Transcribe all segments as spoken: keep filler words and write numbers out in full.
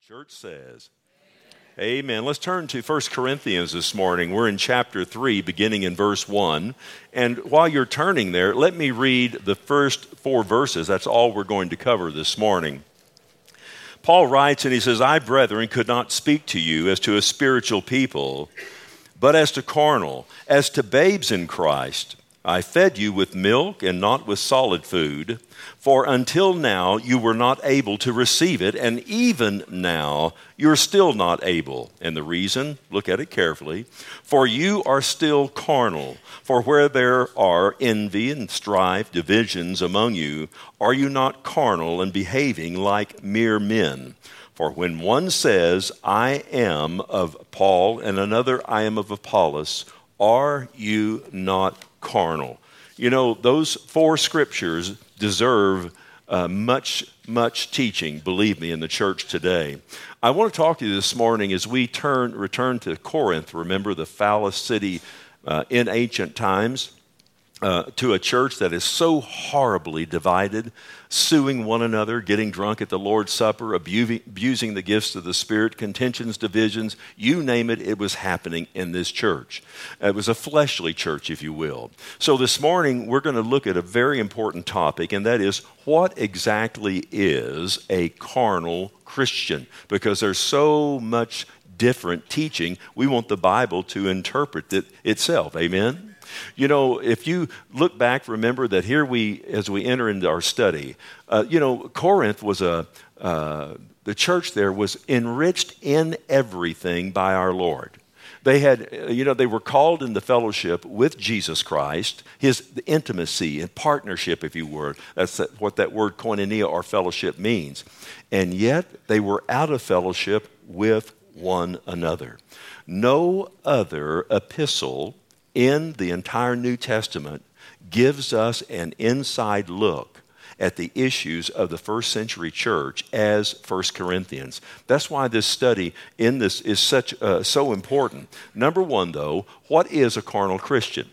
Church says, Amen. Let's turn to First Corinthians this morning. We're in chapter three, beginning in verse one. And while you're turning there, let me read the first four verses. That's all we're going to cover this morning. Paul writes, and he says, I, brethren, could not speak to you as to a spiritual people, but as to carnal, as to babes in Christ. I fed you with milk and not with solid food, for until now you were not able to receive it, and even now you're still not able. And the reason, look at it carefully, for you are still carnal. For where there are envy and strife, divisions among you, are you not carnal and behaving like mere men? For when one says, I am of Paul, and another, I am of Apollos, are you not carnal? You know, those four scriptures deserve uh, much, much teaching, believe me, in the church today. I want to talk to you this morning as we turn, return to Corinth, remember the foulest city uh, in ancient times, uh, to a church that is so horribly divided, suing one another, getting drunk at the Lord's Supper, abusing, abusing the gifts of the Spirit, contentions, divisions, you name it, it was happening in this church. It was a fleshly church, if you will. So this morning, we're going to look at a very important topic, and that is, what exactly is a carnal Christian? Because there's so much different teaching, we want the Bible to interpret it itself. Amen? You know, if you look back, remember that here we, as we enter into our study, uh, you know, Corinth was a, uh, the church there was enriched in everything by our Lord. They had, you know, they were called into fellowship with Jesus Christ, his intimacy and partnership, if you were. That's what that word koinonia or fellowship means. And yet they were out of fellowship with one another. No other epistle in the entire New Testament gives us an inside look at the issues of the first century church as First Corinthians. That's why this study in this is such uh, so important. Number one, though, what is a carnal Christian?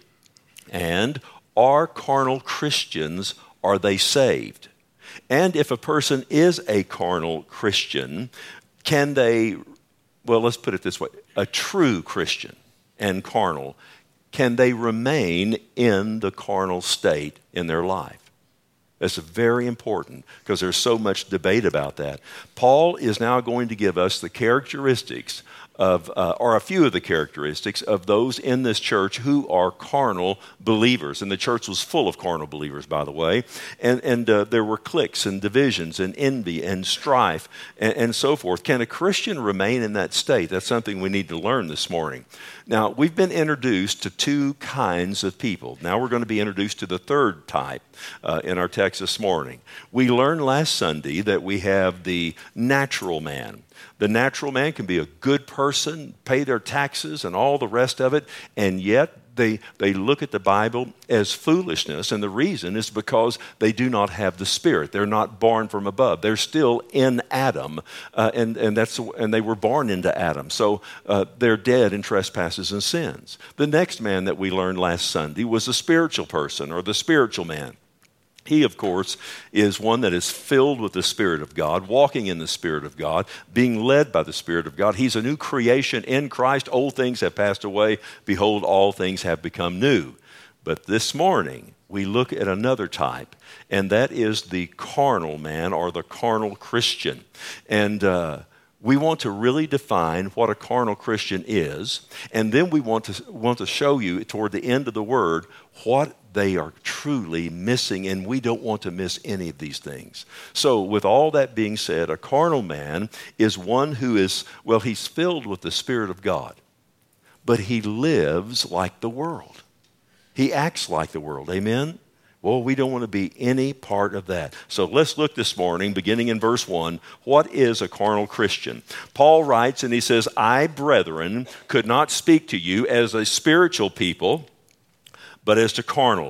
And are carnal Christians, are they saved? And if a person is a carnal Christian, can they, well, let's put it this way, a true Christian and carnal, can they remain in the carnal state in their life? That's very important because there's so much debate about that. Paul is now going to give us the characteristics of, uh, or a few of the characteristics of those in this church who are carnal believers. And the church was full of carnal believers, by the way. And, and uh, there were cliques and divisions and envy and strife and, and so forth. Can a Christian remain in that state? That's something we need to learn this morning. Now, we've been introduced to two kinds of people. Now we're going to be introduced to the third type uh, in our text this morning. We learned last Sunday that we have the natural man. The natural man can be a good person, pay their taxes and all the rest of it, and yet they, they look at the Bible as foolishness, and the reason is because they do not have the Spirit. They're not born from above. They're still in Adam, uh, and, and, that's, and they were born into Adam. So uh, they're dead in trespasses and sins. The next man that we learned last Sunday was the spiritual person, or the spiritual man. He, of course, is one that is filled with the Spirit of God, walking in the Spirit of God, being led by the Spirit of God. He's a new creation in Christ. Old things have passed away. Behold, all things have become new. But this morning, we look at another type, and that is the carnal man or the carnal Christian. And uh, we want to really define what a carnal Christian is, and then we want to want to show you toward the end of the word what they are truly missing, and we don't want to miss any of these things. So with all that being said, a carnal man is one who is, well, he's filled with the Spirit of God, but he lives like the world. He acts like the world. Amen? Well, we don't want to be any part of that. So let's look this morning, beginning in verse one, what is a carnal Christian? Paul writes, and he says, I, brethren, could not speak to you as a spiritual people, but as to carnal,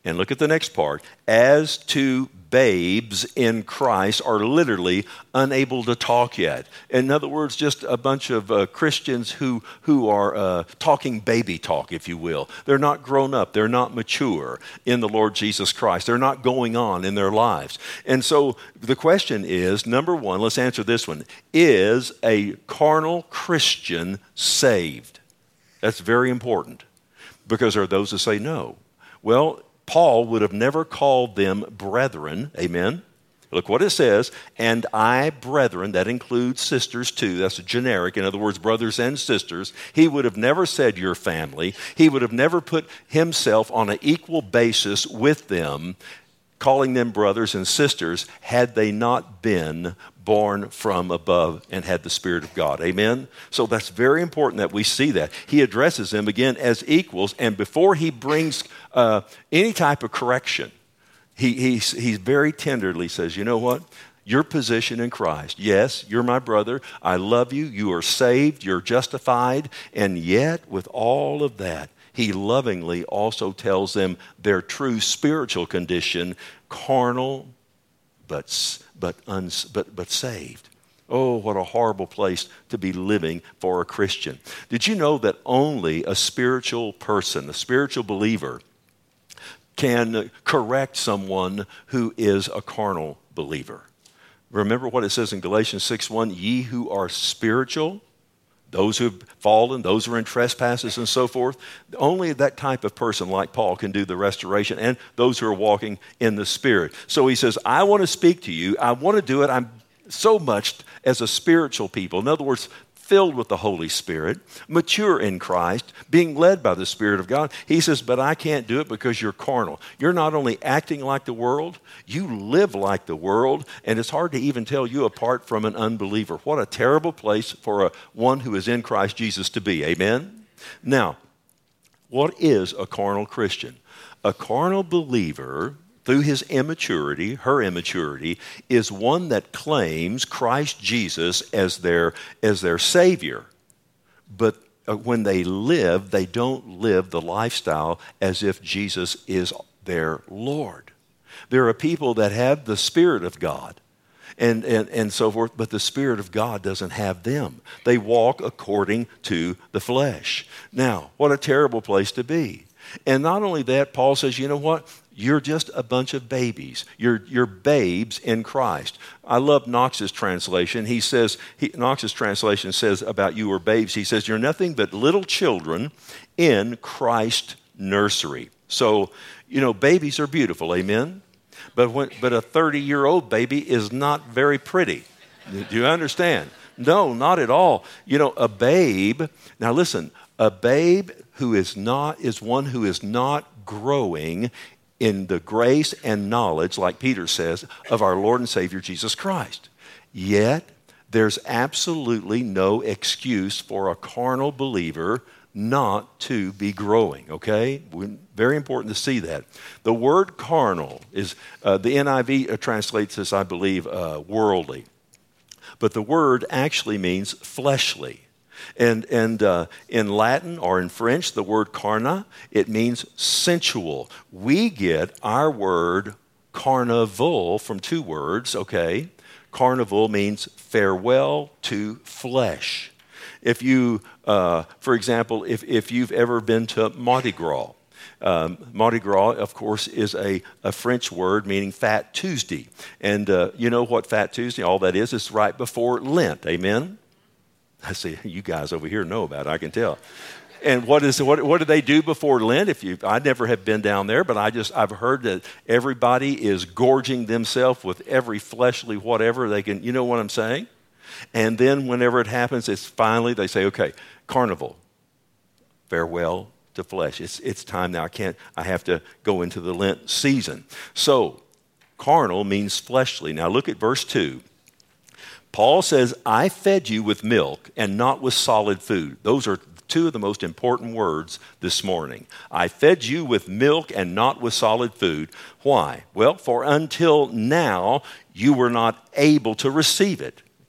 And look at the next part. As to babes in Christ are literally unable to talk yet. In other words, just a bunch of uh, Christians who, who are uh, talking baby talk, if you will. They're not grown up. They're not mature in the Lord Jesus Christ. They're not going on in their lives. And so the question is, number one, let's answer this one. Is a carnal Christian saved? That's very important, because there are those who say no. Well, Paul would have never called them brethren, amen? Look what it says, and I, brethren, that includes sisters too, that's a generic, in other words, brothers and sisters. He would have never said your family. He would have never put himself on an equal basis with them, calling them brothers and sisters, had they not been born from above and had the Spirit of God. Amen? So that's very important that we see that. He addresses them again as equals, and before he brings uh, any type of correction, he, he, he very tenderly says, you know what? Your position in Christ. Yes, you're my brother. I love you. You are saved. You're justified. And yet, with all of that, he lovingly also tells them their true spiritual condition, carnal, but but uns, but but saved. Oh, what a horrible place to be living for a Christian. Did you know that only a spiritual person, a spiritual believer, can correct someone who is a carnal believer? Remember what it says in Galatians six one, ye who are spiritual, those who have fallen, those who are in trespasses and so forth. Only that type of person like Paul can do the restoration, and those who are walking in the Spirit. So he says, I want to speak to you. I want to do it. I'm so much as a spiritual people. In other words, filled with the Holy Spirit, mature in Christ, being led by the Spirit of God. He says, but I can't do it because you're carnal. You're not only acting like the world, you live like the world, and it's hard to even tell you apart from an unbeliever. What a terrible place for a, one who is in Christ Jesus to be. Amen? Now, what is a carnal Christian? A carnal believer, through his immaturity, her immaturity, is one that claims Christ Jesus as their, as their Savior. But when they live, they don't live the lifestyle as if Jesus is their Lord. There are people that have the Spirit of God and, and, and so forth, but the Spirit of God doesn't have them. They walk according to the flesh. Now, what a terrible place to be. And not only that, Paul says, you know what? You're just a bunch of babies. You're, you're babes in Christ. I love Knox's translation. He says, he, Knox's translation says about you are babes. He says, you're nothing but little children in Christ nursery. So, you know, babies are beautiful, amen? But, when, but a thirty-year-old baby is not very pretty. Do you understand? No, not at all. You know, a babe, now listen, a babe who is not, is one who is not growing in the grace and knowledge, like Peter says, of our Lord and Savior Jesus Christ. Yet, there's absolutely no excuse for a carnal believer not to be growing, okay? Very important to see that. The word carnal is, uh, the N I V translates this, I believe, uh, worldly. But the word actually means fleshly. And, and uh, in Latin or in French, the word carna, it means sensual. We get our word carnival from two words, okay? Carnival means farewell to flesh. If you, uh, for example, if, if you've ever been to Mardi Gras, Um, Mardi Gras, of course, is a, a French word meaning Fat Tuesday. And uh, you know what Fat Tuesday, all that is, it's right before Lent, amen? I see you guys over here know about it, I can tell. And what is what what do they do before Lent? If you, I never have been down there, but I just I've heard that everybody is gorging themselves with every fleshly whatever they can. You know what I'm saying? And then whenever it happens, it's finally they say, okay, carnival, farewell to flesh. It's it's time now. I can't. I have to go into the Lent season. So, carnal means fleshly. Now look at verse two. Paul says, I fed you with milk and not with solid food. Those are two of the most important words this morning. I fed you with milk and not with solid food. Why? Well, for until now you were not able to receive it.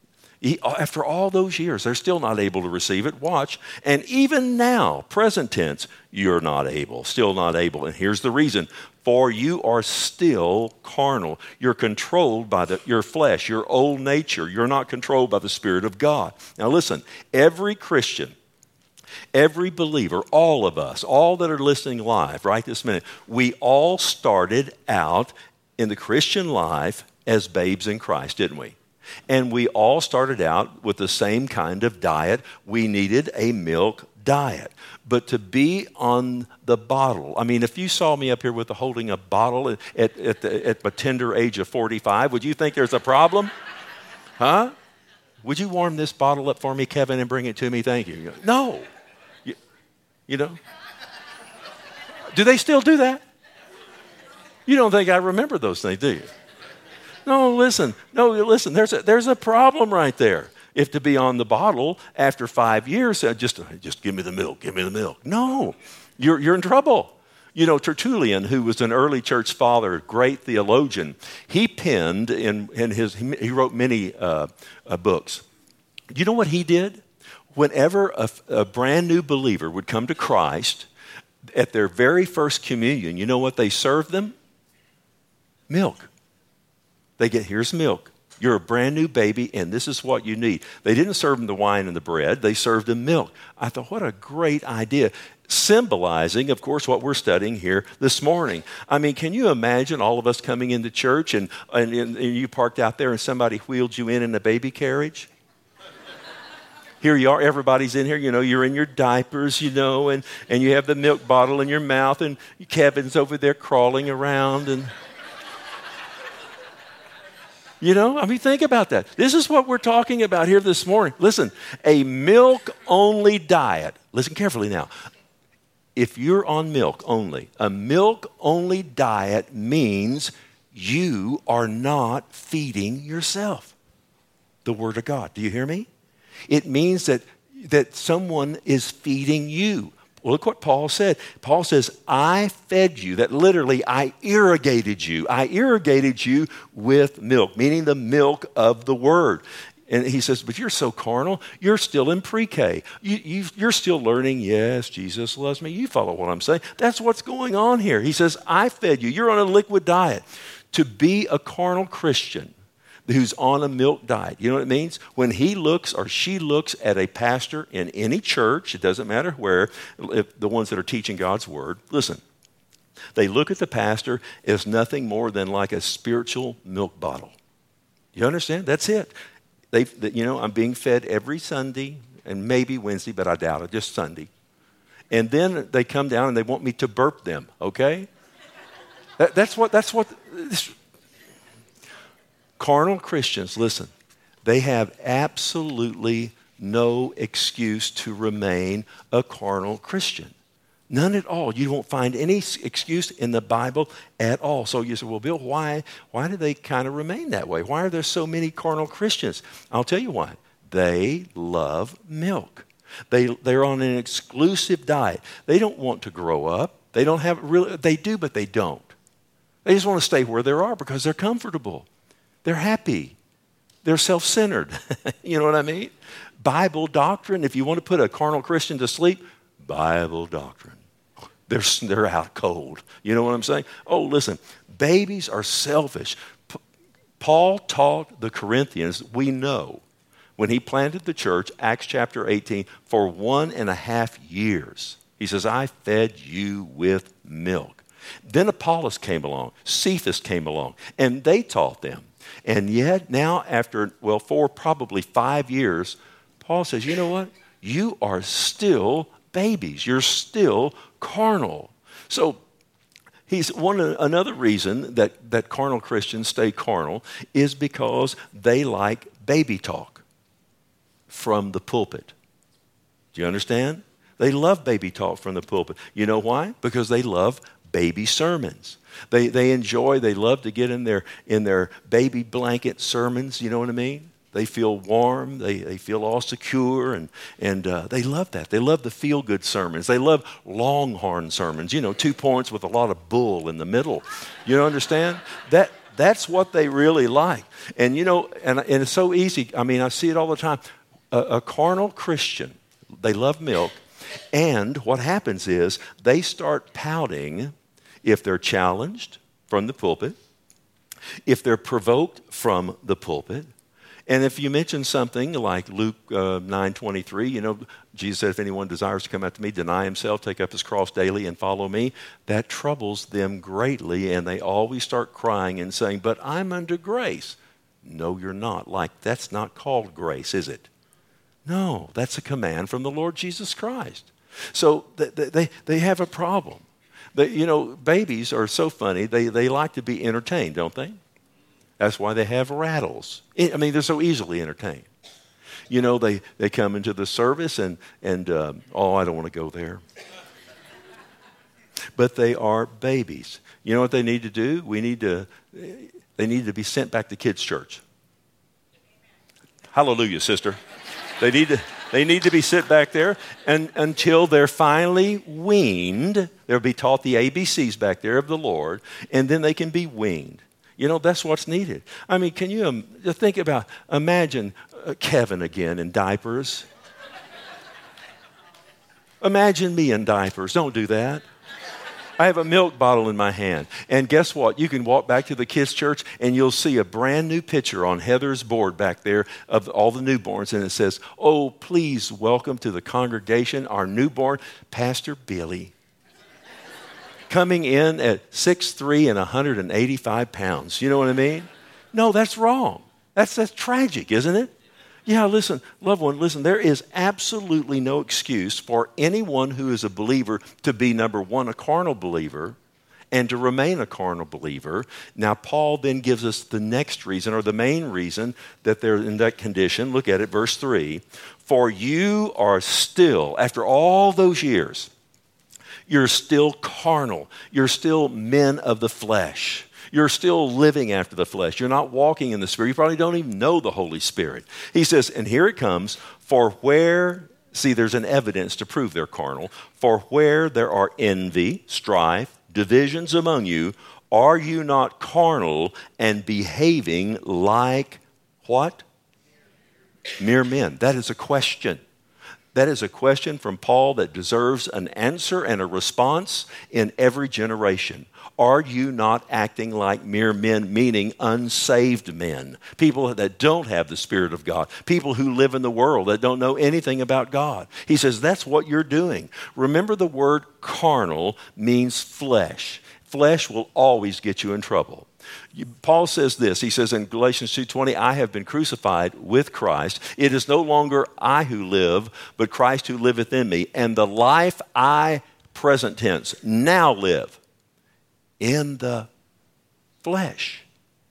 After all those years, they're still not able to receive it. Watch. And even now, present tense, you're not able, still not able. And here's the reason. For you are still carnal. You're controlled by the, your flesh, your old nature. You're not controlled by the Spirit of God. Now listen, every Christian, every believer, all of us, all that are listening live right this minute, we all started out in the Christian life as babes in Christ, didn't we? And we all started out with the same kind of diet. We needed a milk diet. But to be on the bottle, I mean, if you saw me up here with the holding a bottle at, at, the, at my tender age of forty-five, would you think there's a problem? Huh? Would you warm this bottle up for me, Kevin, and bring it to me? Thank you. No. You, you know? Do they still do that? You don't think I remember those things, do you? No, listen. No, listen. There's a, there's a problem right there. If to be on the bottle after five years, uh, just, just give me the milk, give me the milk. No, you're, you're in trouble. You know, Tertullian, who was an early church father, great theologian, he penned in, in his, he, he wrote many uh, uh, books. You know what he did? Whenever a, a brand new believer would come to Christ, at their very first communion, you know what they served them? Milk. They get, here's milk. You're a brand new baby, and this is what you need. They didn't serve them the wine and the bread. They served them milk. I thought, what a great idea. Symbolizing, of course, what we're studying here this morning. I mean, can you imagine all of us coming into church, and, and, and you parked out there, and somebody wheeled you in in a baby carriage? Here you are, everybody's in here, you know, you're in your diapers, you know, and, and you have the milk bottle in your mouth, and Kevin's over there crawling around, and... You know, I mean, think about that. This is what we're talking about here this morning. Listen, a milk-only diet. Listen carefully now. If you're on milk only, a milk-only diet means you are not feeding yourself the Word of God. Do you hear me? It means that, that someone is feeding you. Look what Paul said. Paul says, I fed you. That literally, I irrigated you. I irrigated you with milk, meaning the milk of the Word. And he says, but you're so carnal. You're still in pre-K. You, you, you're still learning, yes, Jesus loves me. You follow what I'm saying. That's what's going on here. He says, I fed you. You're on a liquid diet. To be a carnal Christian who's on a milk diet. You know what it means? When he looks or she looks at a pastor in any church, it doesn't matter where, if the ones that are teaching God's Word, listen, they look at the pastor as nothing more than like a spiritual milk bottle. You understand? That's it. They, you know, I'm being fed every Sunday and maybe Wednesday, but I doubt it, just Sunday. And then they come down and they want me to burp them, okay? That, that's what, that's what, this, carnal Christians, listen, they have absolutely no excuse to remain a carnal Christian. None at all. You won't find any excuse in the Bible at all. So you say, well, Bill, why, why do they kind of remain that way? Why are there so many carnal Christians? I'll tell you why. They love milk. They, they're on an exclusive diet. They don't want to grow up. They don't have really, they do, but they don't. They just want to stay where they are because they're comfortable. They're happy. They're self-centered. You know what I mean? Bible doctrine, if you want to put a carnal Christian to sleep, Bible doctrine. They're, they're out cold. You know what I'm saying? Oh, listen, babies are selfish. P- Paul taught the Corinthians, we know, when he planted the church, Acts chapter eighteen, for one and a half years. He says, I fed you with milk. Then Apollos came along, Cephas came along, and they taught them. And yet now after, well, four, probably five years, Paul says, you know what? You are still babies. You're still carnal. So he's one another reason that, that carnal Christians stay carnal is because they like baby talk from the pulpit. Do you understand? They love baby talk from the pulpit. You know why? Because they love baby sermons. They they enjoy, they love to get in their in their baby blanket sermons, you know what I mean? They feel warm, they, they feel all secure, and, and uh, they love that. They love the feel-good sermons. They love longhorn sermons, you know, two points with a lot of bull in the middle. You understand? That That's what they really like. And you know, and, and it's so easy. I mean, I see it all the time. A, a carnal Christian, they love milk. And what happens is they start pouting if they're challenged from the pulpit, if they're provoked from the pulpit. And if you mention something like Luke uh, nine twenty-three, you know, Jesus said, if anyone desires to come after me, deny himself, take up his cross daily and follow me. That troubles them greatly, and they always start crying and saying, but I'm under grace. No, you're not. Like, that's not called grace, is it? No, that's a command from the Lord Jesus Christ. So they, they, they have a problem. They, you know, babies are so funny. They, they like to be entertained, don't they? That's why they have rattles. I mean, they're so easily entertained. You know, they, they come into the service and, and um, oh, I don't want to go there. But they are babies. You know what they need to do? We need to, they need to be sent back to kids' church. Hallelujah, sister. They need to, they need to be sent back there and until they're finally weaned. They'll be taught the A B Cs back there of the Lord, and then they can be weaned. You know, that's what's needed. I mean, can you um, think about, imagine uh, Kevin again in diapers. Imagine me in diapers. Don't do that. I have a milk bottle in my hand. And guess what? You can walk back to the kids' church and you'll see a brand new picture on Heather's board back there of all the newborns. And it says, oh, please welcome to the congregation our newborn, Pastor Billy. Coming in at six foot three and one hundred eighty-five pounds. You know what I mean? No, that's wrong. That's, that's tragic, isn't it? Yeah, listen, loved one, listen, there is absolutely no excuse for anyone who is a believer to be, number one, a carnal believer and to remain a carnal believer. Now, Paul then gives us the next reason, or the main reason that they're in that condition. Look at it, verse three. For you are still, after all those years, you're still carnal. You're still men of the flesh. You're still living after the flesh. You're not walking in the Spirit. You probably don't even know the Holy Spirit. He says, and here it comes, for where, see, there's an evidence to prove they're carnal. For where there are envy, strife, divisions among you, are you not carnal and behaving like what? Mere men. That is a question. That is a question from Paul that deserves an answer and a response in every generation. Are you not acting like mere men, meaning unsaved men? People that don't have the Spirit of God. People who live in the world that don't know anything about God. He says that's what you're doing. Remember, the word carnal means flesh. Flesh will always get you in trouble. Paul says this, he says in Galatians two twenty, I have been crucified with Christ. It is no longer I who live, but Christ who liveth in me. And the life I, present tense, now live in the flesh.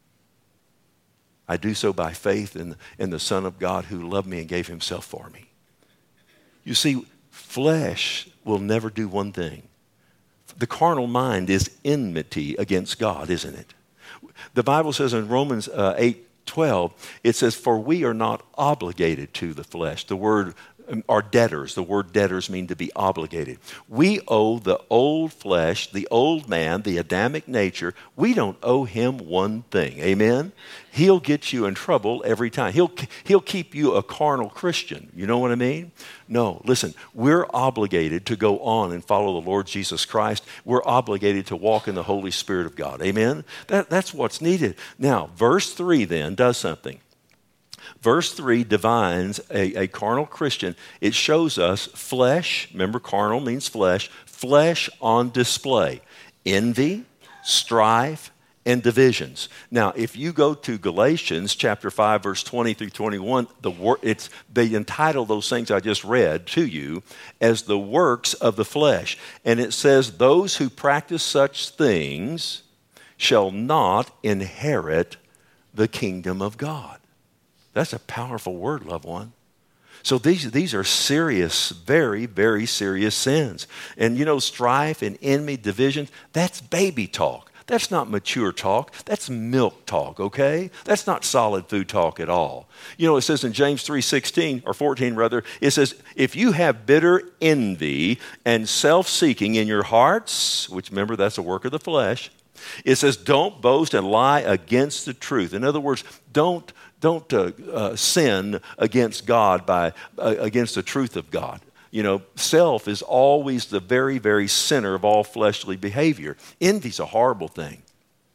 I do so by faith in, in the Son of God who loved me and gave himself for me. You see, flesh will never do one thing. The carnal mind is enmity against God, isn't it? The Bible says in Romans uh, eight twelve, it says, for we are not obligated to the flesh. The word are debtors. The word debtors mean to be obligated. We owe the old flesh, the old man, the Adamic nature. We don't owe him one thing. Amen? He'll get you in trouble every time. He'll, he'll keep you a carnal Christian. You know what I mean? No, listen, we're obligated to go on and follow the Lord Jesus Christ. We're obligated to walk in the Holy Spirit of God. Amen? That, that's what's needed. Now, verse three then does something. Verse three defines a, a carnal Christian. It shows us flesh. Remember, carnal means flesh. Flesh on display. Envy, strife, and divisions. Now, if you go to Galatians chapter five, verse twenty through twenty-one, the wor- it's, they entitle those things I just read to you as the works of the flesh. And it says, those who practice such things shall not inherit the kingdom of God. That's a powerful word, loved one. So these, these are serious, very, very serious sins. And you know, strife and envy, division, that's baby talk. That's not mature talk. That's milk talk, okay? That's not solid food talk at all. You know, it says in James three sixteen, or fourteen rather, it says, if you have bitter envy and self-seeking in your hearts, which remember, that's a work of the flesh, It says, don't boast and lie against the truth. In other words, don't, don't uh, uh, sin against God by uh, against the truth of God. You know, self is always the very, very center of all fleshly behavior. Envy's a horrible thing.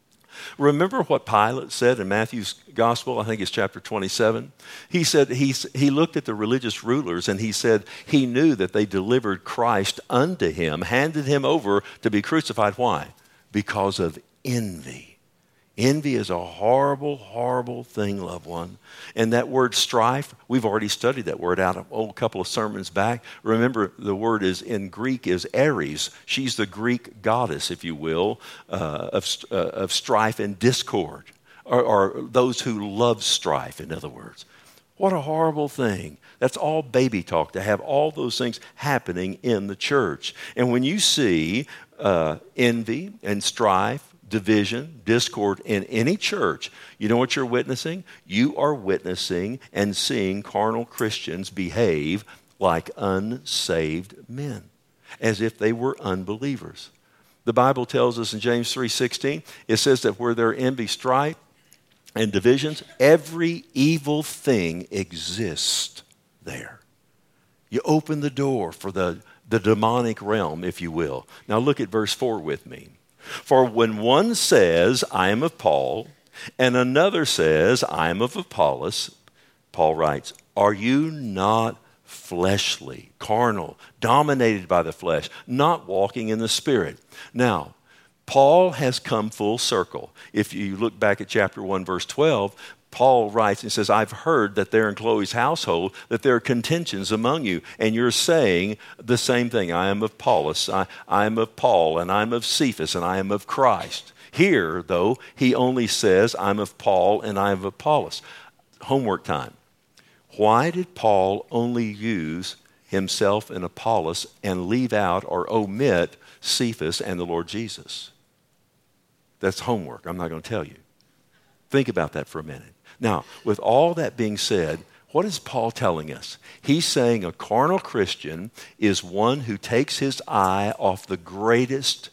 Remember what Pilate said in Matthew's gospel, I think it's chapter twenty-seven? He said, he, he looked at the religious rulers and he said he knew that they delivered Christ unto him, handed him over to be crucified. Why? Because of envy. Envy is a horrible, horrible thing, loved one. And that word strife, we've already studied that word out a oh, couple of sermons back. Remember, the word is in Greek is Ares. She's the Greek goddess, if you will, uh, of, uh, of strife and discord, or, or those who love strife, in other words. What a horrible thing. That's all baby talk, to have all those things happening in the church. And when you see uh, envy and strife, division, discord in any church, you know what you're witnessing? You are witnessing and seeing carnal Christians behave like unsaved men, as if they were unbelievers. The Bible tells us in James three sixteen, it says that where there envy, strife, and divisions, every evil thing exists there. You open the door for the, the demonic realm, if you will. Now look at verse four with me. For when one says, I am of Paul, and another says, I am of Apollos, Paul writes, are you not fleshly, carnal, dominated by the flesh, not walking in the Spirit? Now, Paul has come full circle. If you look back at chapter one, verse twelve, Paul writes and says, I've heard that there in Chloe's household that there are contentions among you, and you're saying the same thing. I am of Apollos, I, I am of Paul, and I'm of Cephas, and I am of Christ. Here, though, he only says, I'm of Paul, and I am of Apollos. Homework time. Why did Paul only use himself and Apollos and leave out or omit Cephas and the Lord Jesus? That's homework. I'm not going to tell you. Think about that for a minute. Now, with all that being said, what is Paul telling us? He's saying a carnal Christian is one who takes his eye off the greatest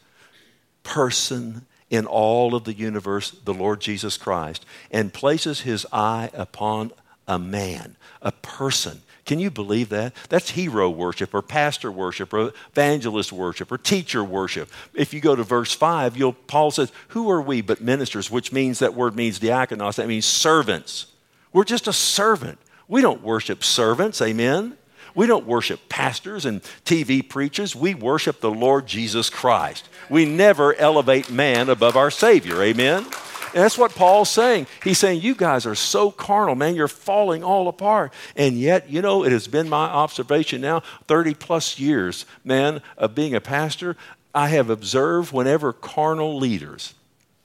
person in all of the universe, the Lord Jesus Christ, and places his eye upon a man, a person. Can you believe that? That's hero worship or pastor worship or evangelist worship or teacher worship. If you go to verse five, you'll, Paul says, who are we but ministers, which means that word means diakonos, that means servants. We're just a servant. We don't worship servants, amen? We don't worship pastors and T V preachers. We worship the Lord Jesus Christ. We never elevate man above our Savior, amen? And that's what Paul's saying. He's saying, you guys are so carnal, man. You're falling all apart. And yet, you know, it has been my observation now, thirty plus years, man, of being a pastor. I have observed whenever carnal leaders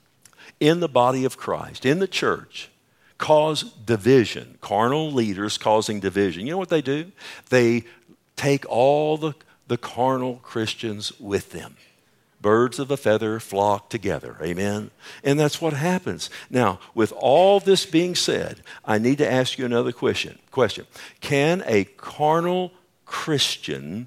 in the body of Christ, in the church, cause division, carnal leaders causing division, you know what they do? They take all the, the carnal Christians with them. Birds of a feather flock together. Amen? And that's what happens. Now, with all this being said, I need to ask you another question. Question. Can a carnal Christian,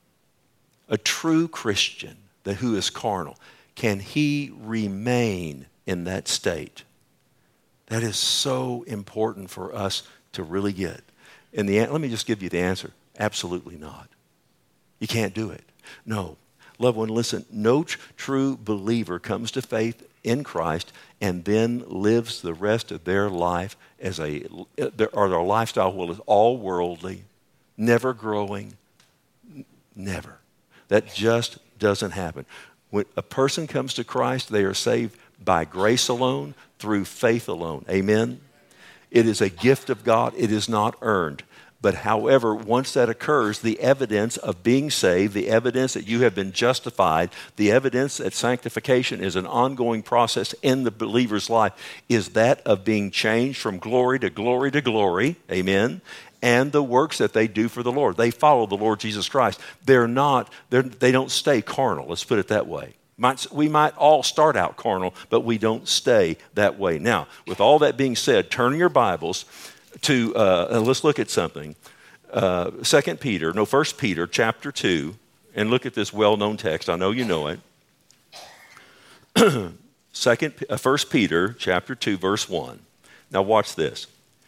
a true Christian that who is carnal, can he remain in that state? That is so important for us to really get. And the, let me just give you the answer. Absolutely not. You can't do it. No. Loved one, listen, no tr- true believer comes to faith in Christ and then lives the rest of their life as a, or their lifestyle will is all worldly, never growing, n- never. That just doesn't happen. When a person comes to Christ, they are saved by grace alone, through faith alone. Amen? It is a gift of God. It is not earned. But however, once that occurs, the evidence of being saved, the evidence that you have been justified, the evidence that sanctification is an ongoing process in the believer's life, is that of being changed from glory to glory to glory. Amen. And the works that they do for the Lord. They follow the Lord Jesus Christ. They're not, they're, they don't stay carnal. Let's put it that way. Might, we might all start out carnal, but we don't stay that way. Now, with all that being said, turn your Bibles to, uh, let's look at something. Uh, Second Peter, no, First Peter chapter two, and look at this well-known text. I know you know it. Second, uh, First Peter chapter two, verse one. Now watch this.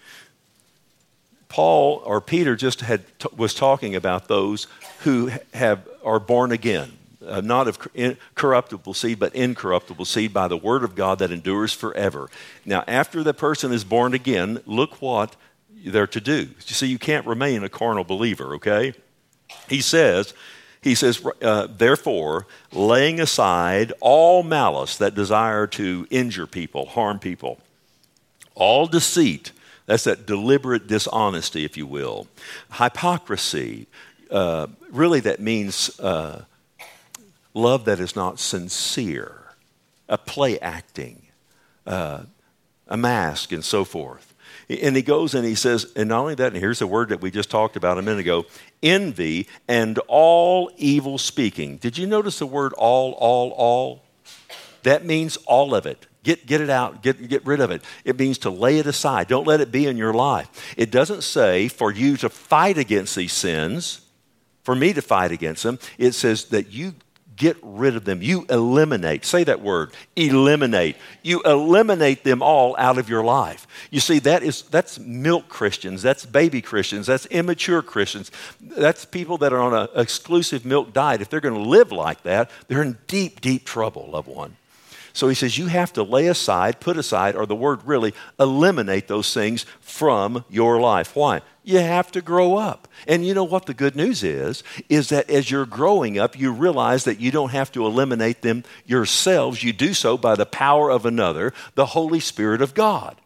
Paul or Peter just had t- was talking about those who have are born again, uh, not of in, corruptible seed, but incorruptible seed by the word of God that endures forever. Now, after the person is born again, look what they're to do. You see, you can't remain a carnal believer. Okay, he says. He says, uh, therefore, laying aside all malice, that desire to injure people, harm people, all deceit, that's that deliberate dishonesty, if you will, hypocrisy, uh, really that means uh, love that is not sincere, a play acting, uh, a mask, and so forth. And he goes and he says, and not only that, and here's a word that we just talked about a minute ago, envy and all evil speaking. Did you notice the word all, all, all? That means all of it. Get, get it out. Get, get rid of it. It means to lay it aside. Don't let it be in your life. It doesn't say for you to fight against these sins, for me to fight against them. It says that you get rid of them. You eliminate. Say that word. Eliminate. You eliminate them all out of your life. You see, that is that's milk Christians. That's baby Christians. That's immature Christians. That's people that are on an exclusive milk diet. If they're going to live like that, they're in deep, deep trouble, loved one. So he says you have to lay aside, put aside, or the word really, eliminate those things from your life. Why? You have to grow up. And you know what the good news is? Is that as you're growing up, you realize that you don't have to eliminate them yourselves. You do so by the power of another, the Holy Spirit of God.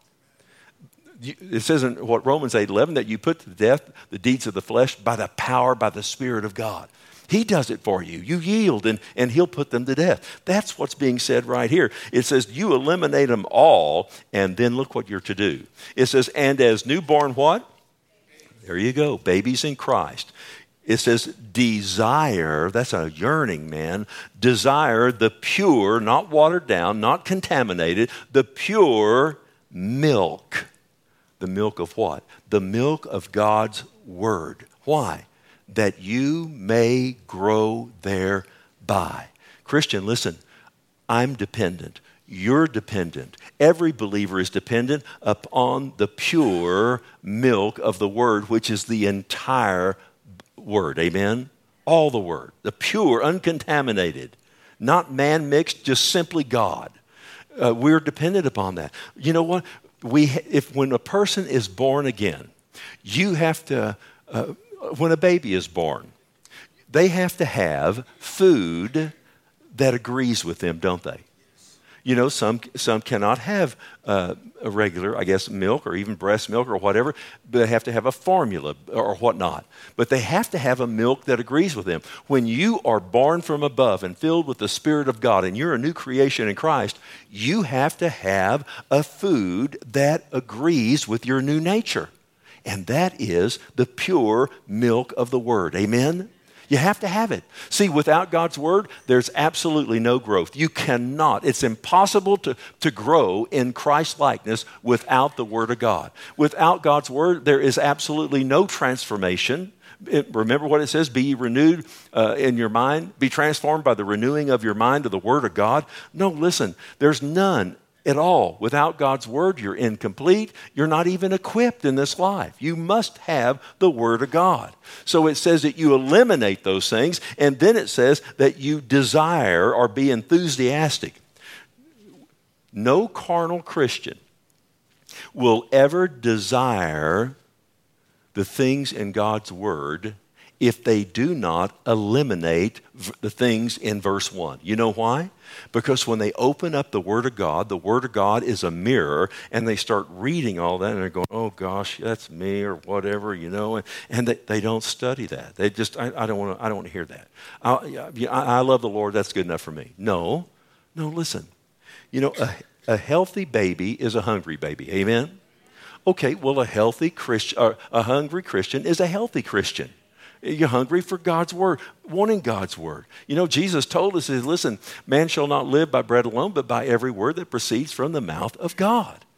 It says in what Romans eight eleven that you put to death the deeds of the flesh by the power, by the Spirit of God. He does it for you. You yield and, and he'll put them to death. That's what's being said right here. It says you eliminate them all, and then look what you're to do. It says, and as newborn what? There you go, babies in Christ. It says desire, that's a yearning, man. Desire the pure, not watered down, not contaminated, the pure milk. The milk of what? The milk of God's word. Why? That you may grow thereby. Christian, listen, I'm dependent. You're dependent. Every believer is dependent upon the pure milk of the word, which is the entire word. Amen? All the word. The pure, uncontaminated. Not man-mixed, just simply God. Uh, we're dependent upon that. You know what? We, if when a person is born again, you have to... Uh, When a baby is born, they have to have food that agrees with them, don't they? You know, some some cannot have uh, a regular, I guess, milk or even breast milk or whatever, but they have to have a formula or whatnot. But they have to have a milk that agrees with them. When you are born from above and filled with the Spirit of God and you're a new creation in Christ, you have to have a food that agrees with your new nature. And that is the pure milk of the Word. Amen? You have to have it. See, without God's Word, there's absolutely no growth. You cannot. It's impossible to, to grow in Christ-likeness without the Word of God. Without God's Word, there is absolutely no transformation. It, remember what it says, be ye renewed uh, in your mind, be transformed by the renewing of your mind to the Word of God. No, listen, there's none at all. Without God's word, you're incomplete. You're not even equipped in this life. You must have the word of God. So it says that you eliminate those things, and then it says that you desire or be enthusiastic. No carnal Christian will ever desire the things in God's word if they do not eliminate the things in verse one. You know why? Because when they open up the Word of God, the Word of God is a mirror, and they start reading all that, and they're going, oh gosh, that's me, or whatever, you know, and, and they, they don't study that. They just, I, I don't want to I don't want to hear that. I, I, I love the Lord, that's good enough for me. No, no, listen. You know, a, a healthy baby is a hungry baby. Amen? Okay, well, a healthy Christian, or a hungry Christian is a healthy Christian. You're hungry for God's word, wanting God's word. You know, Jesus told us, listen, man shall not live by bread alone, but by every word that proceeds from the mouth of God.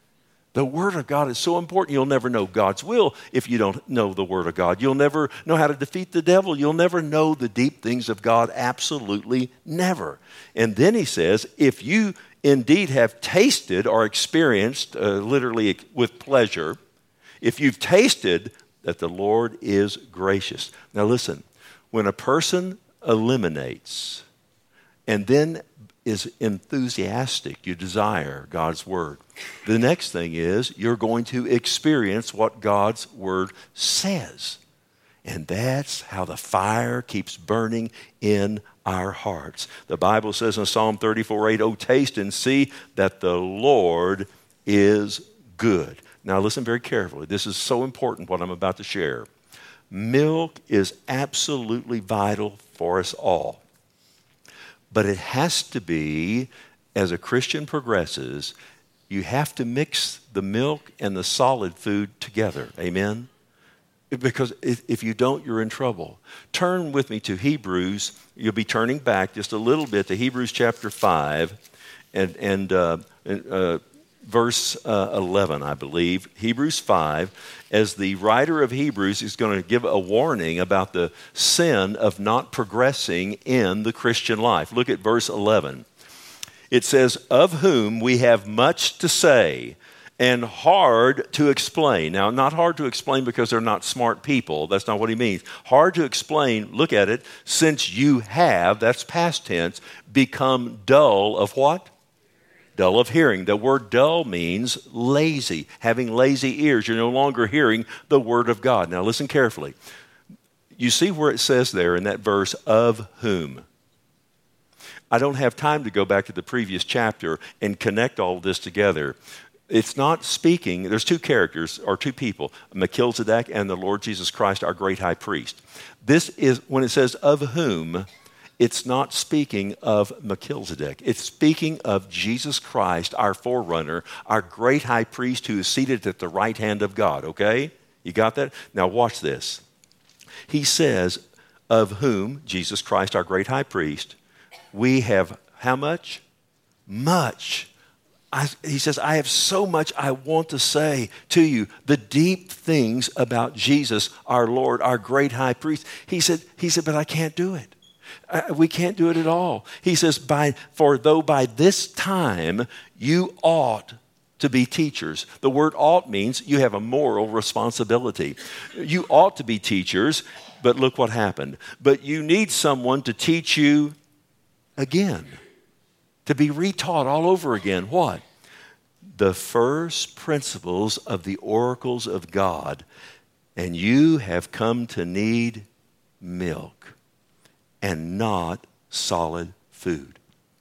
The Word of God is so important. You'll never know God's will if you don't know the Word of God. You'll never know how to defeat the devil. You'll never know the deep things of God. Absolutely never. And then he says, if you indeed have tasted or experienced, uh, literally with pleasure, if you've tasted that the Lord is gracious. Now listen, when a person eliminates and then is enthusiastic, you desire God's Word. The next thing is you're going to experience what God's Word says. And that's how the fire keeps burning in our hearts. The Bible says in Psalm thirty-four eight, oh, taste and see that the Lord is good. Now listen very carefully. This is so important what I'm about to share. Milk is absolutely vital for us all. But it has to be, as a Christian progresses, you have to mix the milk and the solid food together. Amen? Because if you don't, you're in trouble. Turn with me to Hebrews. You'll be turning back just a little bit to Hebrews chapter five and, and uh, uh, verse uh, eleven, I believe. Hebrews five, as the writer of Hebrews is going to give a warning about the sin of not progressing in the Christian life. Look at verse eleven. It says, of whom we have much to say and hard to explain. Now, not hard to explain because they're not smart people. That's not what he means. Hard to explain, look at it, since you have, that's past tense, become dull of what? Dull of hearing. The word dull means lazy, having lazy ears. You're no longer hearing the Word of God. Now, listen carefully. You see where it says there in that verse, of whom? I don't have time to go back to the previous chapter and connect all of this together. It's not speaking, there's two characters, or two people, Melchizedek and the Lord Jesus Christ, our great high priest. This is, when it says of whom, it's not speaking of Melchizedek. It's speaking of Jesus Christ, our forerunner, our great high priest who is seated at the right hand of God, okay? You got that? Now watch this. He says, of whom, Jesus Christ, our great high priest, we have how much? Much. I, he says, I have so much I want to say to you, the deep things about Jesus, our Lord, our great high priest. He said, he said, but I can't do it. Uh, we can't do it at all. He says, by, for though by this time you ought to be teachers. The word ought means you have a moral responsibility. You ought to be teachers, but look what happened. But you need someone to teach you again. To be retaught all over again. What? The first principles of the oracles of God. And you have come to need milk and not solid food.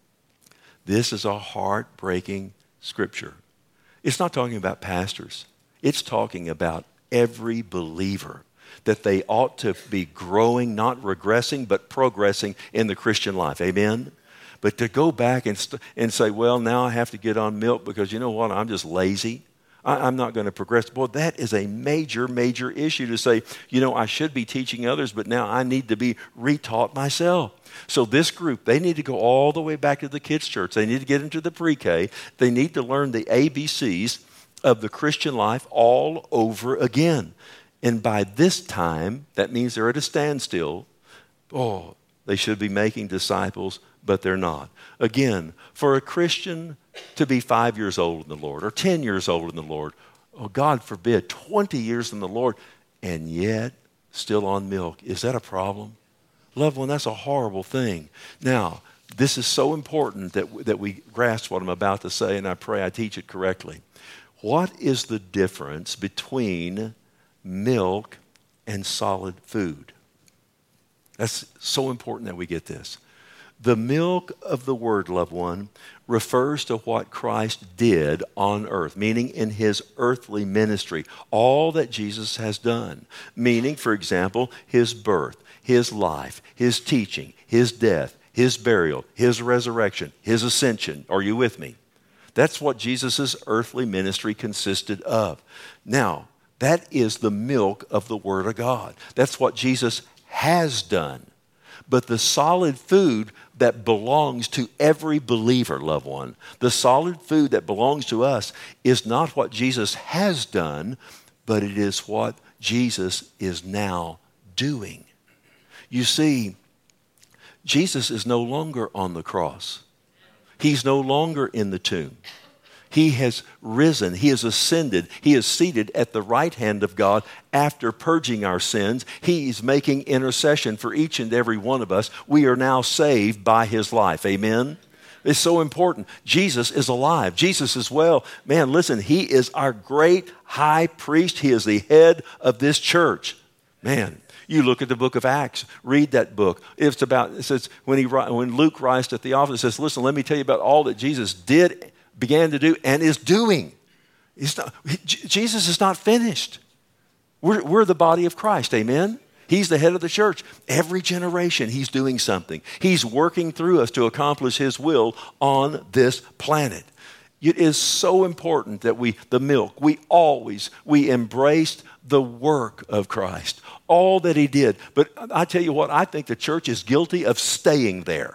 This is a heartbreaking scripture. It's not talking about pastors. It's talking about every believer. That they ought to be growing, not regressing, but progressing in the Christian life. Amen? But to go back and, st- and say, well, now I have to get on milk because you know what, I'm just lazy. I- I'm not going to progress. Boy, that is a major, major issue to say, you know, I should be teaching others, but now I need to be retaught myself. So this group, they need to go all the way back to the kids' church. They need to get into the pre-K. They need to learn the A B Cs of the Christian life all over again. And by this time, that means they're at a standstill. Oh, they should be making disciples, but they're not. Again, for a Christian to be five years old in the Lord or ten years old in the Lord, oh, God forbid, twenty years in the Lord, and yet still on milk, is that a problem? Loved one, that's a horrible thing. Now, this is so important that, that we grasp what I'm about to say, and I pray I teach it correctly. What is the difference between milk and solid food? That's so important that we get this. The milk of the Word, loved one, refers to what Christ did on earth, meaning in his earthly ministry, all that Jesus has done. Meaning, for example, his birth, his life, his teaching, his death, his burial, his resurrection, his ascension. Are you with me? That's what Jesus' earthly ministry consisted of. Now, that is the milk of the Word of God. That's what Jesus has done. But the solid food that belongs to every believer, loved one, the solid food that belongs to us is not what Jesus has done, but it is what Jesus is now doing. You see, Jesus is no longer on the cross. He's no longer in the tomb. He has risen. He has ascended. He is seated at the right hand of God after purging our sins. He's making intercession for each and every one of us. We are now saved by his life. Amen? It's so important. Jesus is alive. Jesus is well. Man, listen, he is our great high priest. He is the head of this church. Man, you look at the book of Acts, read that book. It's about, it says, when, he, when Luke writes to Theophilus, it says, listen, let me tell you about all that Jesus did, began to do, and is doing. He's not, Jesus is not finished. We're, we're the body of Christ, amen? He's the head of the church. Every generation, he's doing something. He's working through us to accomplish his will on this planet. It is so important that we, the milk, we always, we embraced the work of Christ, all that he did. But I tell you what, I think the church is guilty of staying there.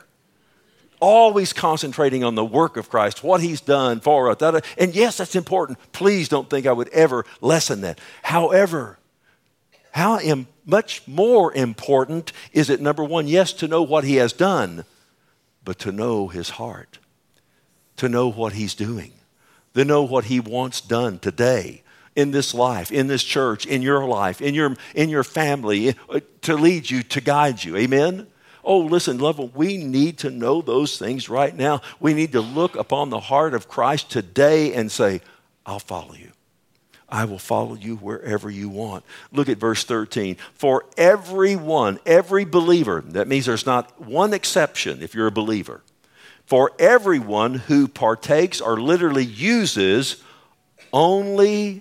Always concentrating on the work of Christ, what he's done for us. And yes, that's important. Please don't think I would ever lessen that. However, how im- much more important is it, number one, yes, to know what he has done, but to know his heart, to know what he's doing, to know what he wants done today in this life, in this church, in your life, in your, in your family, to lead you, to guide you. Amen? Oh, listen, loved one, we need to know those things right now. We need to look upon the heart of Christ today and say, I'll follow you. I will follow you wherever you want. Look at verse thirteen. For everyone, every believer, that means there's not one exception if you're a believer. For everyone who partakes or literally uses only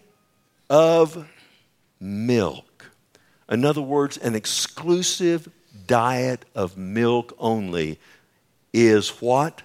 of milk. In other words, an exclusive diet of milk only is what?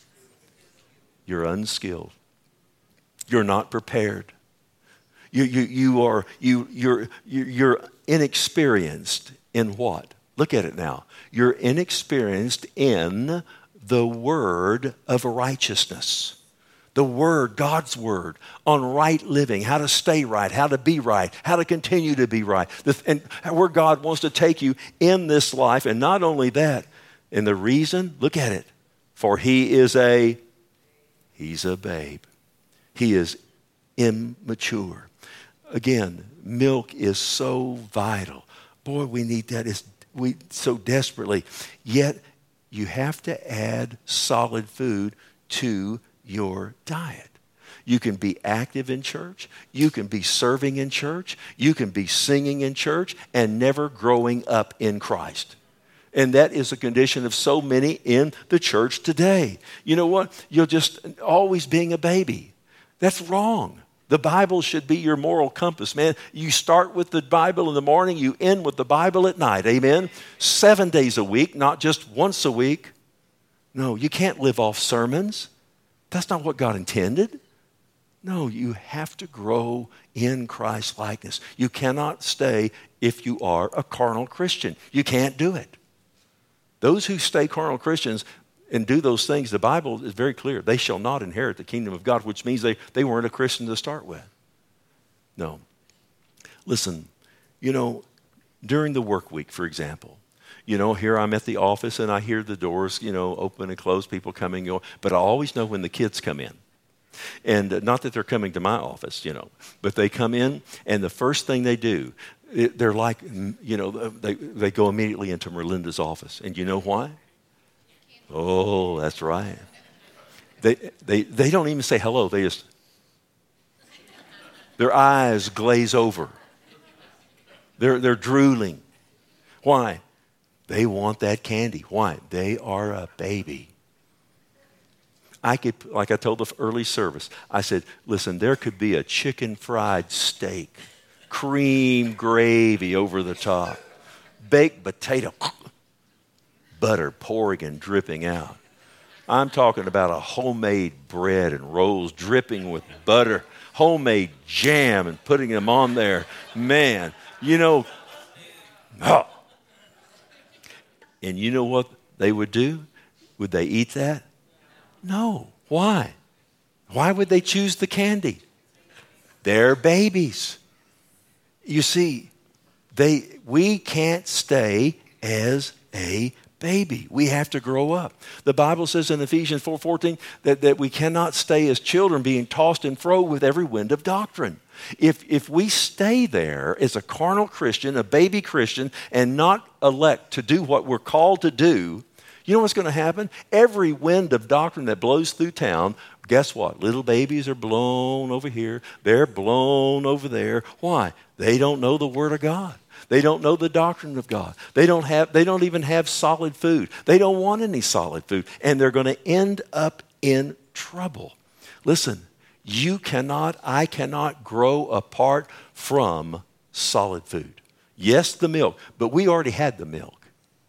You're unskilled. You're not prepared. You, you, you are, you, you're, you're inexperienced in what? Look at it now. You're inexperienced in the word of righteousness. The word, God's word, on right living, how to stay right, how to be right, how to continue to be right, and where God wants to take you in this life. And not only that, and the reason, look at it, for he is a, he's a babe. He is immature. Again, milk is so vital. Boy, we need that it's, we so desperately. Yet, you have to add solid food to your diet. You can be active in church. You can be serving in church. You can be singing in church and never growing up in Christ. And that is a condition of so many in the church today. You know what? You're just always being a baby. That's wrong. The Bible should be your moral compass, man. You start with the Bible in the morning, you end with the Bible at night, amen? Seven days a week, not just once a week. No, you can't live off sermons. That's not what God intended. No, you have to grow in Christ's likeness. You cannot stay if you are a carnal Christian. You can't do it. Those who stay carnal Christians and do those things, the Bible is very clear. They shall not inherit the kingdom of God, which means they, they weren't a Christian to start with. No. Listen, you know, during the work week, for example, you know, here I'm at the office and I hear the doors, you know, open and close, people coming and going. But I always know when the kids come in. And uh, not that they're coming to my office, you know, but they come in and the first thing they do, it, they're like, you know, they, they go immediately into Merlinda's office. And you know why? Oh, that's right. They, they, they don't even say hello. They just, their eyes glaze over. They're, they're drooling. Why? They want that candy. Why? They are a baby. I could, like I told the early service, I said, listen, there could be a chicken fried steak, cream gravy over the top, baked potato, butter pouring and dripping out. I'm talking about a homemade bread and rolls dripping with butter, homemade jam and putting them on there. Man, you know, oh. And you know what they would do? Would they eat that? No. Why? Why would they choose the candy? They're babies. You see, they we can't stay as a baby. We have to grow up. The Bible says in Ephesians four fourteen that, that we cannot stay as children being tossed and fro with every wind of doctrine. If, if we stay there as a carnal Christian, a baby Christian, and not elect to do what we're called to do, you know what's going to happen? Every wind of doctrine that blows through town, guess what? Little babies are blown over here. They're blown over there. Why? They don't know the Word of God. They don't know the doctrine of God. They don't have, they don't even have solid food. They don't want any solid food. And they're going to end up in trouble. Listen, you cannot, I cannot grow apart from solid food. Yes, the milk, but we already had the milk.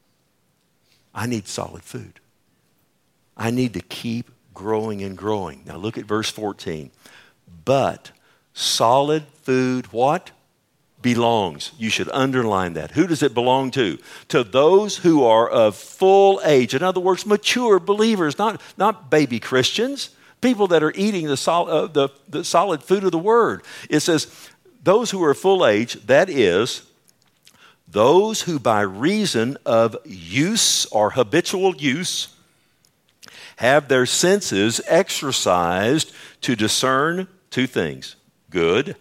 I need solid food. I need to keep growing and growing. Now look at verse fourteen. But solid food, what? Belongs. You should underline that. Who does it belong to? To those who are of full age. In other words, mature believers, not, not baby Christians. People that are eating the, sol- uh, the, the solid food of the Word. It says, those who are full age, that is, those who by reason of use or habitual use have their senses exercised to discern two things, good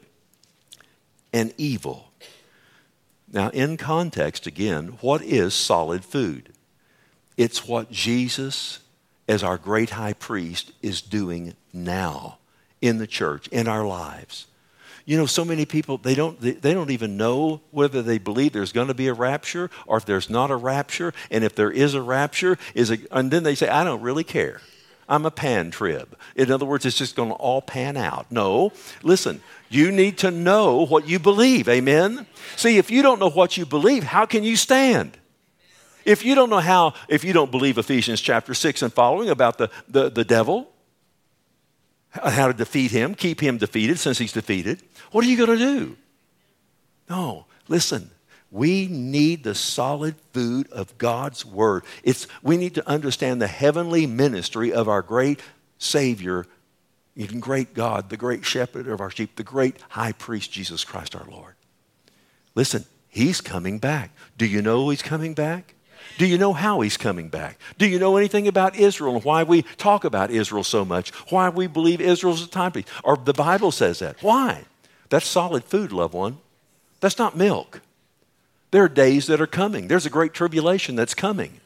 and evil. Now, in context, again, what is solid food? It's what Jesus, as our great high priest, is doing now in the church, in our lives. You know, so many people, they don't they, they don't even know whether they believe there's going to be a rapture or if there's not a rapture. And if there is a rapture, is a, and then they say, I don't really care. I'm a pan-trib. In other words, it's just going to all pan out. No, listen, you need to know what you believe. Amen? See, if you don't know what you believe, how can you stand? If you don't know how, if you don't believe Ephesians chapter six and following about the, the, the devil, how to defeat him, keep him defeated since he's defeated, what are you going to do? No, listen. We need the solid food of God's Word. It's, we need to understand the heavenly ministry of our great Savior, even great God, the great shepherd of our sheep, the great high priest, Jesus Christ our Lord. Listen, He's coming back. Do you know He's coming back? Do you know how He's coming back? Do you know anything about Israel and why we talk about Israel so much? Why we believe Israel's a timepiece? Or the Bible says that. Why? That's solid food, loved one. That's not milk. There are days that are coming. There's a great tribulation that's coming.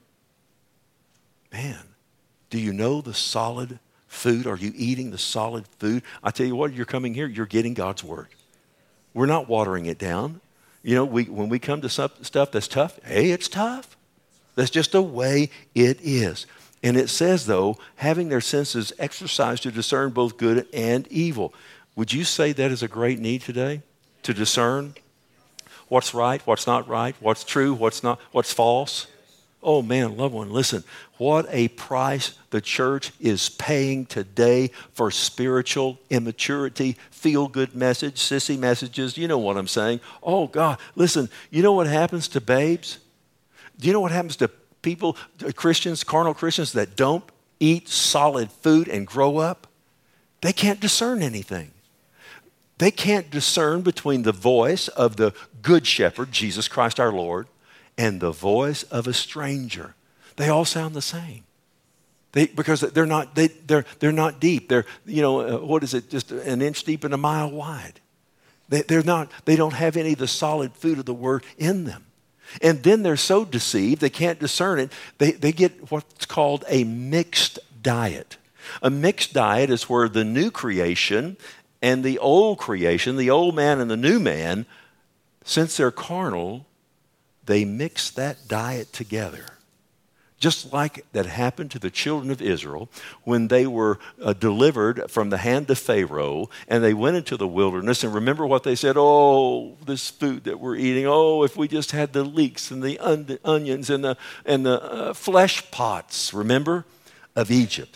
Man, do you know the solid food? Are you eating the solid food? I tell you what, you're coming here, you're getting God's Word. We're not watering it down. You know, we, when we come to stuff that's tough, hey, it's tough. That's just the way it is. And it says, though, having their senses exercised to discern both good and evil. Would you say that is a great need today? To discern what's right, what's not right, what's true, what's not, what's false? Oh man, loved one, listen. What a price the church is paying today for spiritual immaturity, feel-good message, sissy messages. You know what I'm saying. Oh God, listen, you know what happens to babes? Do you know what happens to people, Christians, carnal Christians that don't eat solid food and grow up? They can't discern anything. They can't discern between the voice of the good shepherd, Jesus Christ our Lord, and the voice of a stranger. They all sound the same. They, because they're not, they, they're, they're not deep. They're, you know, uh, what is it, just an inch deep and a mile wide. They, they're not, they don't have any of the solid food of the Word in them. And then they're so deceived, they can't discern it. They, they get what's called a mixed diet. A mixed diet is where the new creation and the old creation, the old man and the new man, since they're carnal, they mix that diet together. Just like that happened to the children of Israel when they were uh, delivered from the hand of Pharaoh and they went into the wilderness. And remember what they said, oh, this food that we're eating, oh, if we just had the leeks and the un- onions and the, and the uh, flesh pots, remember, of Egypt.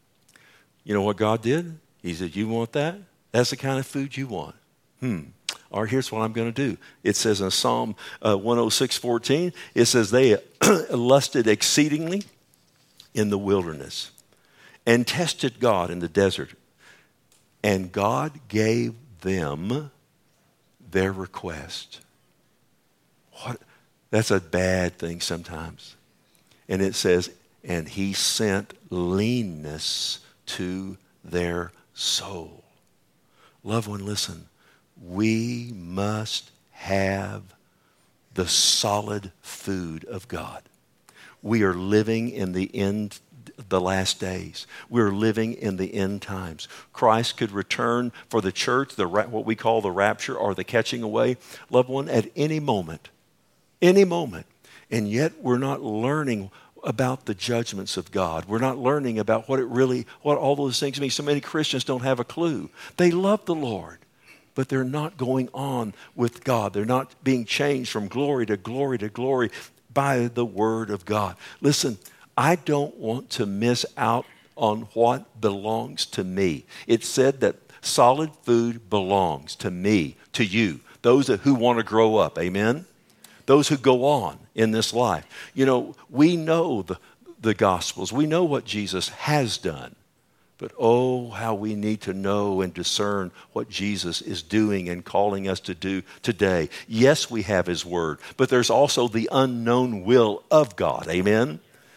You know what God did? He said, you want that? That's the kind of food you want. Hmm. or here's what I'm going to do. It says in Psalm uh, one oh six, fourteen, it says they lusted exceedingly in the wilderness and tested God in the desert. And God gave them their request. What? That's a bad thing sometimes. And it says, and he sent leanness to their soul. Loved one, listen. We must have the solid food of God. We are living in the end, the last days. We're living in the end times. Christ could return for the church, the what we call the rapture or the catching away, loved one, at any moment. Any moment. And yet we're not learning about the judgments of God. We're not learning about what it really, what all those things mean. So many Christians don't have a clue. They love the Lord, but they're not going on with God. They're not being changed from glory to glory to glory by the Word of God. Listen, I don't want to miss out on what belongs to me. It said that solid food belongs to me, to you, those that, who want to grow up. Amen? Those who go on in this life. You know, we know the, the Gospels. We know what Jesus has done. But oh, how we need to know and discern what Jesus is doing and calling us to do today. Yes, we have His Word, but there's also the unknown will of God. Amen?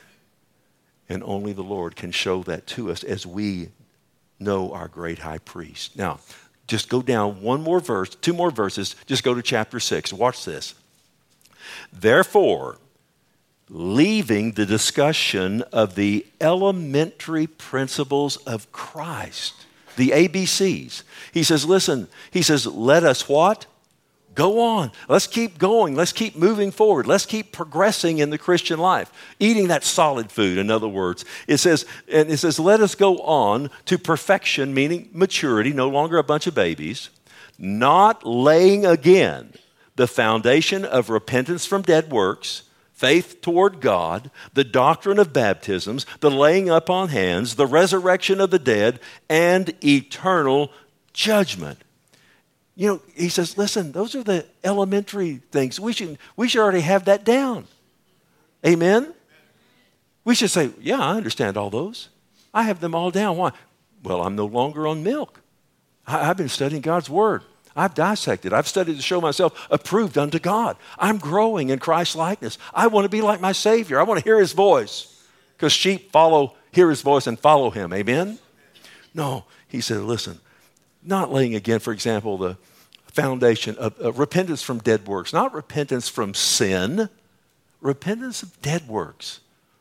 And only the Lord can show that to us as we know our great high priest. Now, just go down one more verse, two more verses. Just go to chapter six. Watch this. Therefore, leaving the discussion of the elementary principles of Christ, the A B Cs, he says, listen, he says, let us what? Go on. Let's keep going. Let's keep moving forward. Let's keep progressing in the Christian life. Eating that solid food, in other words. It says, and it says, let us go on to perfection, meaning maturity, no longer a bunch of babies, not laying again the foundation of repentance from dead works, faith toward God, the doctrine of baptisms, the laying up on hands, the resurrection of the dead, and eternal judgment. You know, he says, listen, those are the elementary things. We should, we should already have that down. Amen? We should say, yeah, I understand all those. I have them all down. Why? Well, I'm no longer on milk. I, I've been studying God's Word. I've dissected. I've studied to show myself approved unto God. I'm growing in Christ's likeness. I want to be like my Savior. I want to hear His voice because sheep follow, hear His voice and follow Him. Amen? No, he said, listen, not laying again, for example, the foundation of, of repentance from dead works, not repentance from sin, repentance of dead works.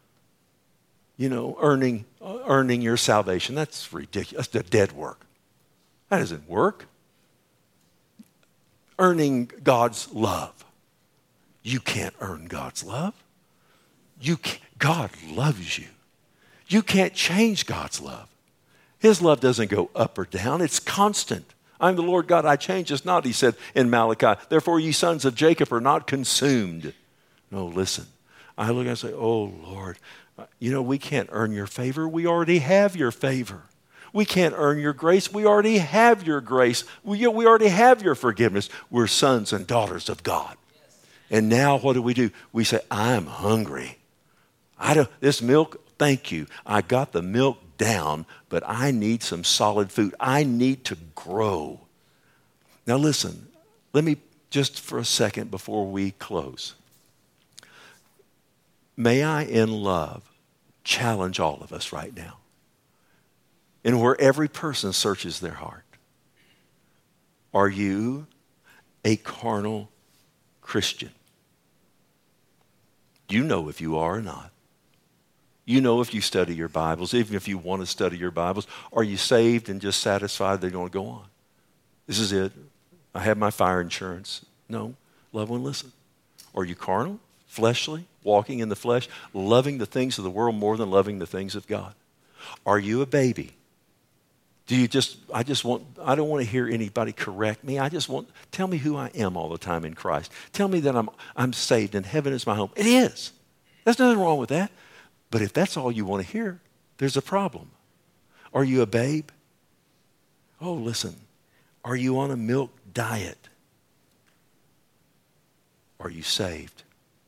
You know, earning, earning your salvation. That's ridiculous. That's a dead work. That doesn't work. Earning God's love. You can't earn God's love. You can't, God loves you. You can't change God's love. His love doesn't go up or down. It's constant. I'm the Lord God, I change us not, he said in Malachi. Therefore, ye sons of Jacob are not consumed. No, listen. I look and say, oh, Lord, you know, we can't earn your favor. We already have your favor. We can't earn your grace. We already have your grace. We, we already have your forgiveness. We're sons and daughters of God. Yes. And now what do we do? We say, I'm hungry. I don't, this milk, thank you. I got the milk down, but I need some solid food. I need to grow. Now listen, let me just for a second before we close. May I in love challenge all of us right now. And where every person searches their heart. Are you a carnal Christian? You know if you are or not. You know if you study your Bibles, even if you want to study your Bibles. Are you saved and just satisfied they don't go on? This is it. I have my fire insurance. No. Loved one, listen. Are you carnal, fleshly, walking in the flesh, loving the things of the world more than loving the things of God? Are you a baby? Do you just, I just want, I don't want to hear anybody correct me. I just want, tell me who I am all the time in Christ. Tell me that I'm, I'm saved and heaven is my home. It is. There's nothing wrong with that. But if that's all you want to hear, there's a problem. Are you a babe? Oh, listen. Are you on a milk diet? Are you saved?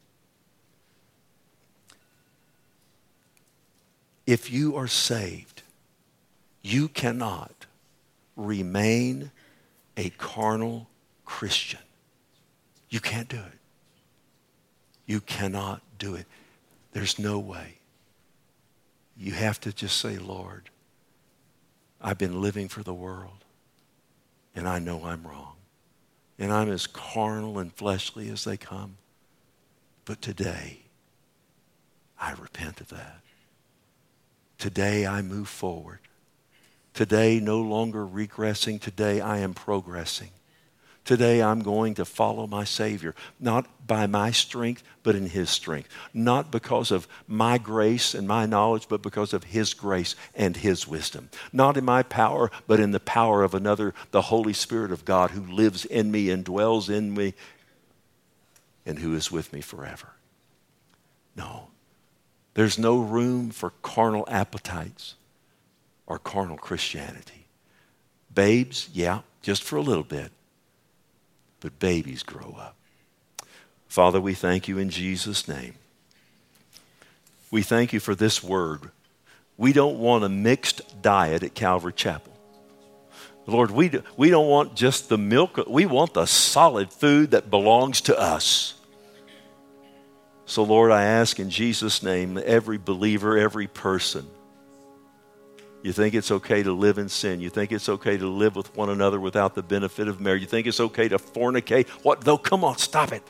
If you are saved, you cannot remain a carnal Christian. You can't do it. You cannot do it. There's no way. You have to just say, Lord, I've been living for the world, and I know I'm wrong. And I'm as carnal and fleshly as they come. But today, I repent of that. Today, I move forward. Today, no longer regressing. Today, I am progressing. Today, I'm going to follow my Savior, not by my strength, but in His strength. Not because of my grace and my knowledge, but because of His grace and His wisdom. Not in my power, but in the power of another, the Holy Spirit of God, who lives in me and dwells in me and who is with me forever. No, there's no room for carnal appetites or carnal Christianity. Babes, yeah, just for a little bit. But babies grow up. Father, we thank you in Jesus' name. We thank you for this word. We don't want a mixed diet at Calvary Chapel. Lord, we, do, we don't want just the milk. We want the solid food that belongs to us. So, Lord, I ask in Jesus' name, every believer, every person, you think it's okay to live in sin. You think it's okay to live with one another without the benefit of marriage. You think it's okay to fornicate. What? No, come on, stop it.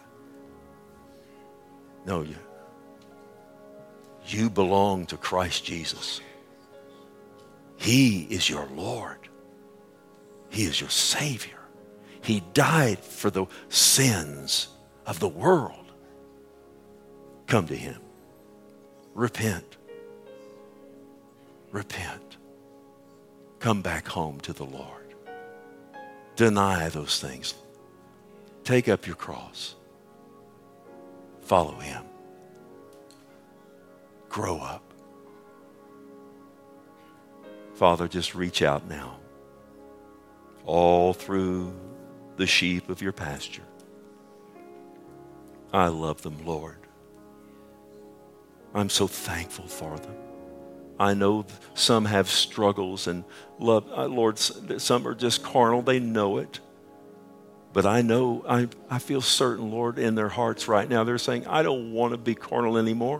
No, you, you belong to Christ Jesus. He is your Lord. He is your Savior. He died for the sins of the world. Come to Him. Repent. Repent. Come back home to the Lord. Deny those things. Take up your cross. Follow Him. Grow up. Father, just reach out now. All through the sheep of your pasture. I love them, Lord. I'm so thankful for them. I know some have struggles and love, uh, Lord, some are just carnal. They know it. But I know, I, I feel certain, Lord, in their hearts right now, they're saying, I don't want to be carnal anymore.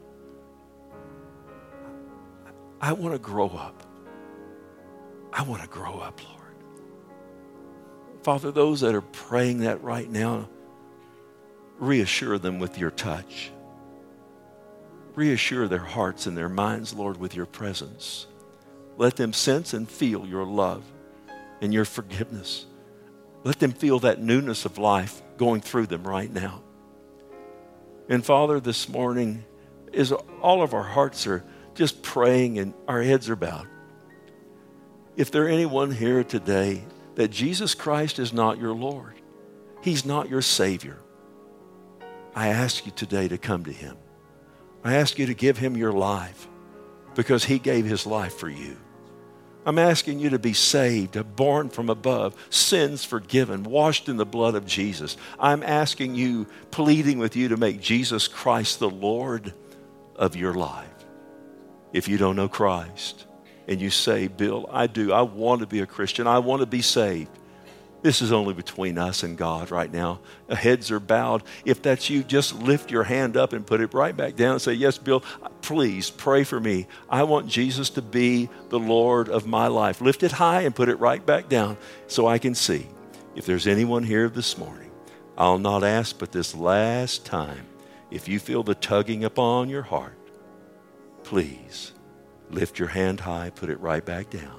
I want to grow up. I want to grow up, Lord. Father, those that are praying that right now, reassure them with your touch. Reassure their hearts and their minds, Lord, with your presence. Let them sense and feel your love and your forgiveness. Let them feel that newness of life going through them right now. And Father, this morning, is all of our hearts are just praying and our heads are bowed. If there anyone here today that Jesus Christ is not your Lord, He's not your Savior, I ask you today to come to Him. I ask you to give Him your life because He gave His life for you. I'm asking you to be saved, born from above, sins forgiven, washed in the blood of Jesus. I'm asking you, pleading with you to make Jesus Christ the Lord of your life. If you don't know Christ and you say, Bill, I do, I want to be a Christian, I want to be saved. This is only between us and God right now. Heads are bowed. If that's you, just lift your hand up and put it right back down and say, yes, Bill, please pray for me. I want Jesus to be the Lord of my life. Lift it high and put it right back down so I can see. If there's anyone here this morning, I'll not ask but this last time, if you feel the tugging upon your heart, please lift your hand high, put it right back down.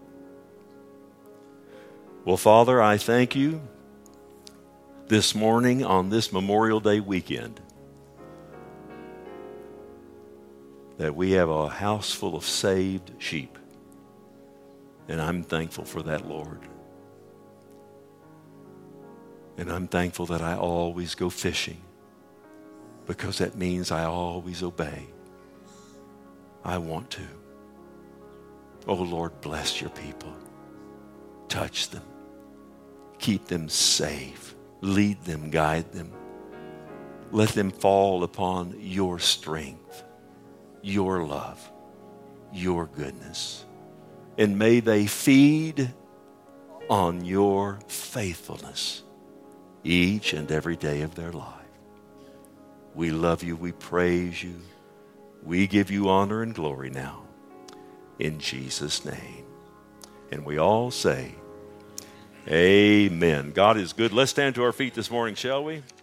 Well, Father, I thank you this morning on this Memorial Day weekend that we have a house full of saved sheep. And I'm thankful for that, Lord. And I'm thankful that I always go fishing because that means I always obey. I want to. Oh, Lord, bless your people. Touch them. Keep them safe. Lead them, guide them. let them fall upon your strength, your love, your goodness. And may they feed on your faithfulness each and every day of their life. We love you. We praise you. We give you honor and glory now. In Jesus' name. And we all say, amen. God is good. Let's stand to our feet this morning, shall we?